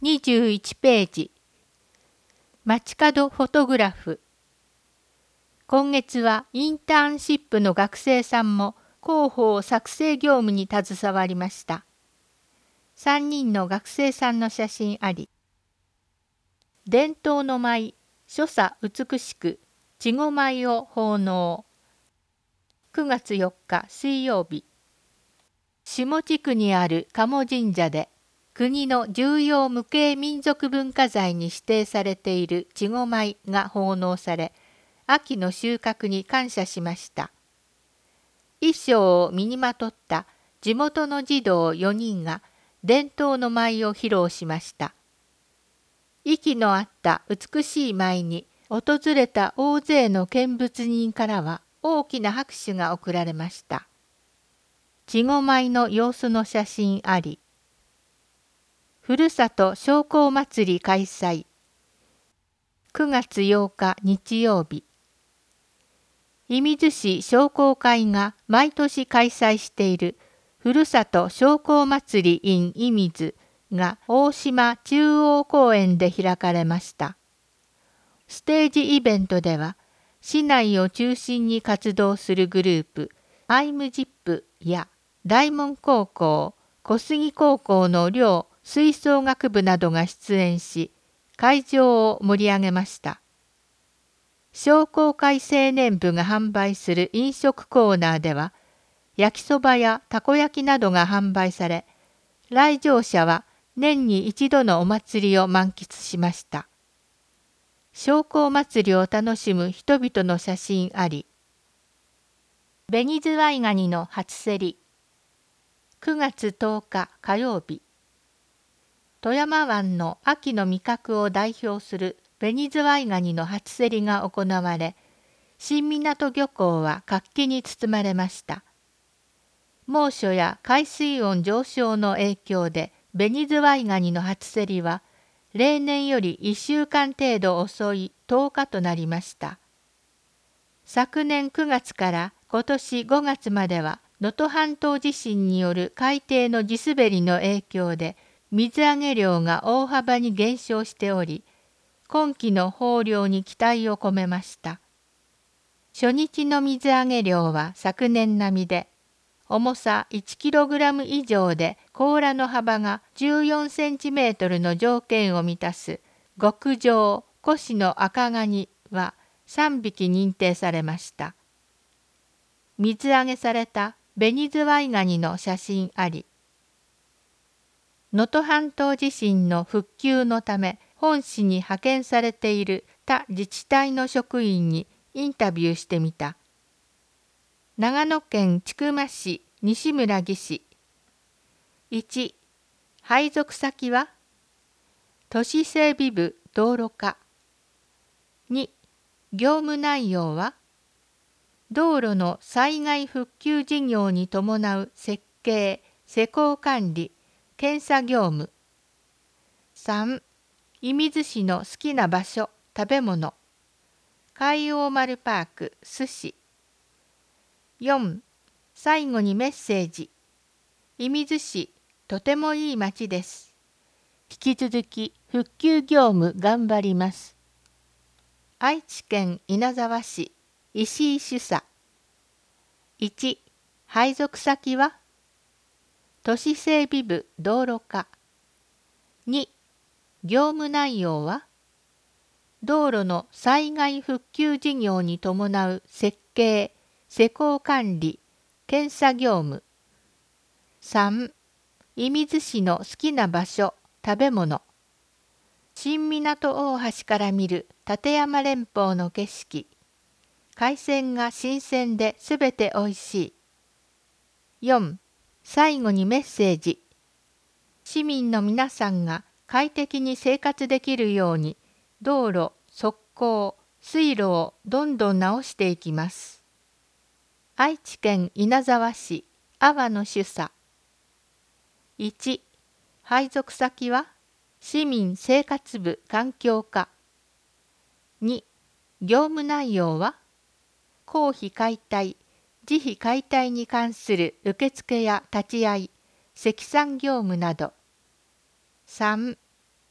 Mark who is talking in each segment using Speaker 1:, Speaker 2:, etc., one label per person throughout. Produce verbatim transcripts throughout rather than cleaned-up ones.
Speaker 1: にじゅういちページ。街角フォトグラフ。今月はインターンシップの学生さんも広報作成業務に携わりました。さんにんの学生さんの写真あり。伝統の舞、所作美しく、稚児舞を奉納。くがつよっか水曜日。下地区にある鴨神社で、国の重要無形民族文化財に指定されている稚児舞が奉納され、秋の収穫に感謝しました。衣装を身にまとった地元の児童よにんが伝統の舞を披露しました。息の合った美しい舞に訪れた大勢の見物人からは大きな拍手が送られました。稚児舞の様子の写真あり。ふるさと商工祭り開催。くがつようか日曜日。射水市商工会が毎年開催しているふるさと商工祭り in 射水が大島中央公園で開かれました。ステージイベントでは、市内を中心に活動するグループ、アイムジップや大門高校、小杉高校の寮吹奏楽部などが出演し、会場を盛り上げました。商工会青年部が販売する飲食コーナーでは、焼きそばやたこ焼きなどが販売され、来場者は年に一度のお祭りを満喫しました。商工祭りを楽しむ人々の写真あり。紅ズワイガニの初競り。くがつとおか火曜日。富山湾の秋の味覚を代表する紅ズワイガニの初競りが行われ、新港漁港は活気に包まれました。猛暑や海水温上昇の影響で紅ズワイガニの初競りは例年よりいっしゅうかん程度遅いとおかとなりました。昨年くがつから今年ごがつまでは能登半島地震による海底の地滑りの影響で水揚げ量が大幅に減少しており、今期の豊漁に期待を込めました。初日の水揚げ量は昨年並みで、重さいちキログラム以上で甲羅の幅がじゅうよんセンチメートルの条件を満たす極上越の赤ガニはさんびき認定されました。水揚げされた紅ズワイガニの写真あり。能登半島地震の復旧のため本市に派遣されている他自治体の職員にインタビューしてみた。長野県千曲市西村技師。いち、配属先は都市整備部道路課。に、業務内容は道路の災害復旧事業に伴う設計・施工管理・検査業務。さん、射水市の好きな場所・食べ物。海王丸パーク・寿司。よん、最後にメッセージ。射水市、とてもいい町です。引き続き復旧業務頑張ります。愛知県稲沢市、石井主査。いち、配属先は都市整備部道路課。に、業務内容は道路の災害復旧事業に伴う設計・施工管理・検査業務。さん、射水市の好きな場所・食べ物。新港大橋から見る立山連峰の景色。海鮮が新鮮ですべておいしい。よん、最後にメッセージ。市民の皆さんが快適に生活できるように道路、側溝、水路をどんどん直していきます。愛知県稲沢市阿波の主査。いち、配属先は市民生活部環境課。に、業務内容は公費解体、自費解体に関する受付や立ち会い、積算業務など。さん、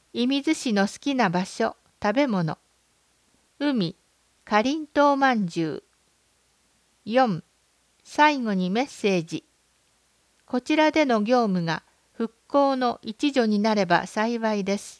Speaker 1: 射水市の好きな場所、食べ物。海、かりんとうまんじゅう。よん、最後にメッセージ。こちらでの業務が復興の一助になれば幸いです。